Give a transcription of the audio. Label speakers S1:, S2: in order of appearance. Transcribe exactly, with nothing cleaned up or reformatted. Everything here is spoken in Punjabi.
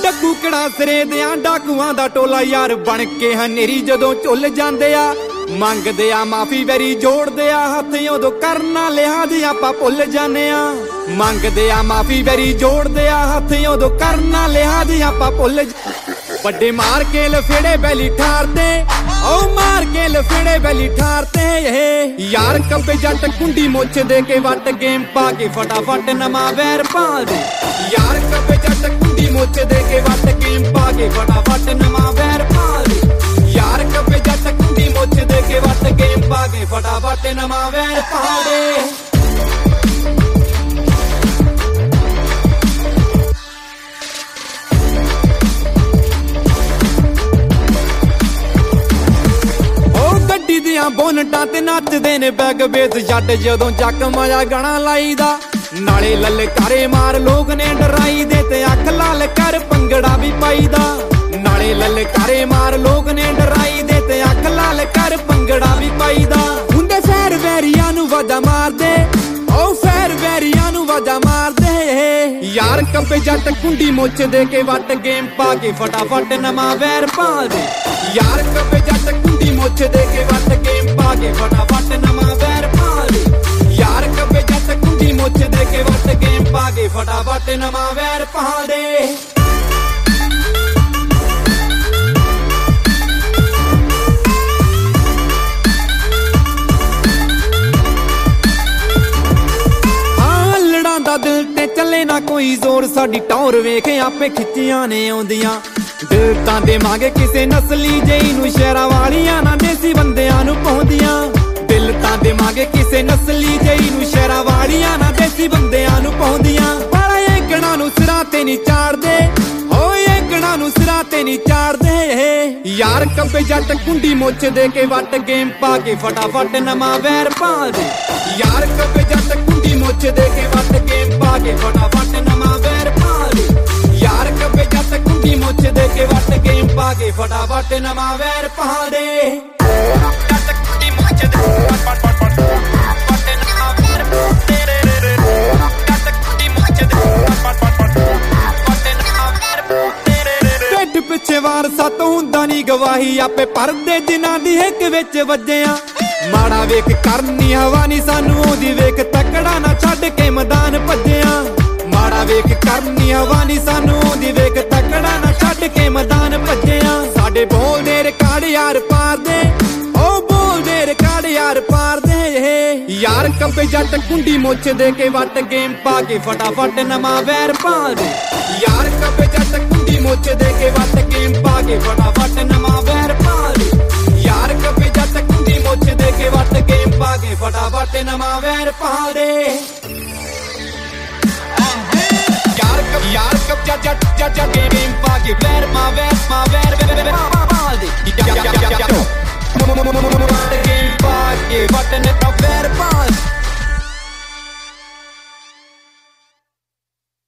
S1: ਡੱਗੂ ਕਿਹੜਾ ਸਿਰੇ ਦਿਆਂ ਡਾਕੂਆਂ ਦਾ ਟੋਲਾ ਯਾਰ ਬਣ ਕੇ ਹਨੇਰੀ ਜਦੋਂ ਝੁੱਲ ਜਾਂਦੇ ਆ ਮੰਗਦੇ ਆ ਮਾਫੀ ਵੈਰੀ ਜੋੜਦੇ ਆ ਹੱਥ ਉਦੋਂ ਕਰਨਾ ਲਿਹਾਜ਼ ਆਪਾਂ ਭੁੱਲ ਜਾਂਦੇ ਆ ਮੰਗਦੇ ਆ ਮਾਫੀ ਵੈਰੀ ਜੋੜਦੇ ਆ ਹੱਥ ਉਦੋਂ ਕਰਨਾ ਲਿਹਾਜ਼ ਆਪਾਂ ਭੁੱਲ ਵੱਡੇ ਮਾਰ ਕੇ ਲਫੇੜੇ ਬੈਲੀ ਠਾਰਦੇ ਓ ਮਾਰ ਕੇ ਲਫੇੜੇ ਬੈਲੀ ਠਾਰਦੇ ਇਹ ਯਾਰ ਕੱਬੇ ਜੱਟ ਕੁੰਡੀ ਮੁੱਛ ਦੇ ਕੇ ਵੱਟ ਗੇਮ ਪਾ ਕੇ ਫਟਾਫਟ ਨਵਾਂ ਵੈਰ ਪਾ ਦੇ ਯਾਰ ਕੱਬੇ ਜੱਟ ਕੁੰਡੀ ਮੁੱਛ ਦੇ ਕੇ ਵੱਟ ਗੇਮ ਪਾ ਕੇ ਫਟਾਫਟ ਨਵਾਂ ਵੈਰ ਪਾ ਦੇ ਯਾਰ ਕੱਬੇ ਜੱਟ ਕੁੰਡੀ ਮੁੱਛ ਦੇ ਕੇ ਵੱਟ ਗੇਮ ਪਾ ਕੇ ਫਟਾਫਟ ਨਵਾਂ ਵੈਰ ਪਾ ਦੇ ਬੋਨਟਾਂ ਤੇ ਨੱਚਦੇ ਨੇ ਬੈਗ ਬੇਸ ਜੱਟ ਜਦੋਂ ਚੱਕ ਮਾਇਆ ਗਾਣਾ ਲਾਈਦਾ ਨਾਲੇ ਲਲਕਾਰੇ ਮਾਰ ਲੋਕ ਨੇ ਡਰਾਈ ਦੇ ਤੇ ਅੱਖ ਲਾਲ ਕਰ ਪੰਗੜਾ ਵੀ ਪਾਈਦਾ ਨਾਲੇ ਲਲਕਾਰੇ ਮਾਰ ਲੋਕ ਨੇ ਡਰਾਈ ਦੇ ਤੇ ਅੱਖ ਲਾਲ ਕਰ ਪੰਗੜਾ ਵੀ ਪਾਈਦਾ ਹੁੰਦੇ ਫੈਰ ਵੈਰੀਆਂ ਨੂੰ ਵਾਜਾ ਮਾਰਦੇ ਓ ਫੈਰ ਵੈਰੀਆਂ ਨੂੰ ਵਾਜਾ ਮਾਰਦੇ ਯਾਰ ਕੱਬੇ ਜੱਟ ਕੁੰਡੀ ਮੁੱਛ ਦੇ ਕੇ ਵੱਟ ਗੇਮ ਪਾ ਕੇ ਫਟਾਫਟ ਨਵਾਂ ਵੈਰ ਪਾ ਦੇ ਯਾਰ ਕੱਬੇ ਜੱਟ ਕੁੰਡੀ ਮੁੱਛ ਦੇ ਕੇ ਵੱਟ ਗੇਮ ਪਾ ਕੇ ਫਟਾਫਟ ਨਵਾਂ ਵੈਰ ਪਾ ਦੇ ਯਾਰ ਕੱਬੇ ਜੱਟ ਕੁੰਡੀ ਮੁੱਛ ਦੇ ਕੇ ਵੱਟ ਗੇਮ ਪਾ ਕੇ ਫਟਾਫਟ ਨਵਾਂ ਵੈਰ ਪਾ ਦੇ ਦਿਲ ਤੇ ਚੱਲੇ ਨਾ ਕੋਈ ਜ਼ੋਰ ਸਾਡੀ ਟੌਰ ਵੇਖ ਆਪੇ ਖਿੱਚੀਆਂ ਨੇ ਆਉਂਦੀਆਂ ਦਿਲ ਤਾਂ ਦੇਵਾਂਗੇ ਕਿਸੇ ਨਸਲੀ ਜਈ ਨੂੰ ਸ਼ਹਿਰਾਂ ਵਾਲੀਆਂ ਨਾ ਦੇਸੀ ਬੰਦਿਆਂ ਨੂੰ ਪਾਉਂਦੀਆਂ ਦਿਲ ਤਾਂ ਦੇਵਾਂਗੇ ਕਿਸੇ ਨਸਲੀ ਜਈ ਨੂੰ ਸ਼ਹਿਰਾਂ ਵਾਲੀਆਂ ਨਾ ਦੇਸੀ ਬੰਦਿਆਂ ਨੂੰ ਪਾਉਂਦੀਆਂ ਪਰ ਇਹ ਗਣਾ ਨੂੰ ਸਿਰਾਂ ਤੇ ਨਹੀਂ ਚਾੜਦੇ ਓਏ ਇਹ ਗਣਾ ਨੂੰ ਸਿਰਾਂ ਤੇ ਨਹੀਂ ਚਾੜਦੇ ਯਾਰ ਕੱਬੇ ਜੱਟ ਕੁੰਡੀ ਮੁੱਛ ਦੇ ਕੇ ਵੱਟ ਗੇਮ ਪਾ ਕੇ ਫਟਾਫਟ ਨਵਾਂ ਵੈਰ ਪਾ ਦੇ ਯਾਰ ਕੱਬੇ ਜੱਟ ਕੁੰਡੀ ਮੁੱਛ ਦੇ ਕੇ ਵੱਟ ਗੇਮ ਪਾ ਕੇ ਫਟਾਫਟ ਨਵਾਂ ਵੈਰ ਪਾ ਦੇ ਯਾਰ ਕੱਬੇ ਜੱਟ ਕੁੰਡੀ ਮੁੱਛ ਦੇ ਕੇ ਵੱਟ ਗੇਮ ਪਾ ਕੇ ਫਟਾਫਟ ਨਵਾਂ ਵੈਰ ਪਾ ਦੇ ਜੱਟ ਕੁੰਡੀ ਮੁੱਛ ਦੇ ਵੱਟ ਵੱਟ ਵੱਟ ਵੱਟ ਨਵਾਂ ਵੈਰ ਤੇਰੇ ਜੱਟ ਕੁੰਡੀ ਮੁੱਛ ਦੇ ਵੱਟ ਵੱਟ ਵੱਟ ਵੱਟ ਨਵਾਂ ਵੈਰ ਤੇਰੇ ਢਿੱਡ ਪਿੱਛੇ ਵਾਰ ਸੱਤ ਹੁੰਦਾ ਨਹੀਂ ਗਵਾਹੀ ਆਪੇ ਪਰਦੇ ਜਿਨ੍ਹਾਂ ਦੀ ਹਿੱਕ ਵਿੱਚ ਵੱਜਿਆ ਮਾੜਾ ਵੇਖ ਕਰਨੀ ਹਵਾ ਨੀ ਸਾਨੂੰ ਆਉਂਦੀ ਵੇਖ ਤਕੜਾ ਨਾ ਛੱਡ ਕੇ ਮੈਦਾਨ ਭੱਜਿਆ ਮਾੜਾ ਵੇਖ ਕਰਨੀ ਹਵਾ ਨੀ ਸਾਨੂੰ ਆਉਂਦੀ ਵੇਖ ਤਕੜਾ ਨਾ ਛੱਡ ਕੇ ਮੈਦਾਨ ਭੱਜਿਆ ਸਾਡੇ ਬੋਲਦੇ ਰਿਕਾਰਡ ਯਾਰ ਪਾਰਦੇ ਓ ਬੋਲਦੇ ਰਿਕਾਰਡ ਯਾਰ ਪਾਰਦੇ ਯਾਰ ਕੱਬੇ ਜੱਟ ਕੁੰਡੀ ਮੁੱਛ ਦੇ ਕੇ ਵੱਟ ਗੇਮ ਪਾ ਕੇ ਫਟਾਫਟ ਨਵਾਂ ਵੈਰ ਪਾ ਦੇ ਯਾਰ ਕੱਬੇ ਜੱਟ ਕੁੰਡੀ ਮੁੱਛ ਦੇ ਕੇ ਵੱਟ ਗੇਮ ਪਾ ਕੇ ਫਟਾਫਟ ਨਵਾਂ ਵੈਰ ਪਾ ਦੇ ਯਾਰ ਕੱਬੇ ਜੱਟ ਕੁੰਡੀ ਮੁੱਛ ਦੇ ਕੇ ਵੱਟ ਗੇਮ ਪਾ ਕੇ ਫਟਾਫਟ ਨਵਾਂ ਵੈਰ ਪਾ ਦੇ ਯਾਰ ਕੱਬ ਯਾਰ ਕੱਬ ਜੱਟ ਜੱਟ ਜੱਟ ਗੇਮ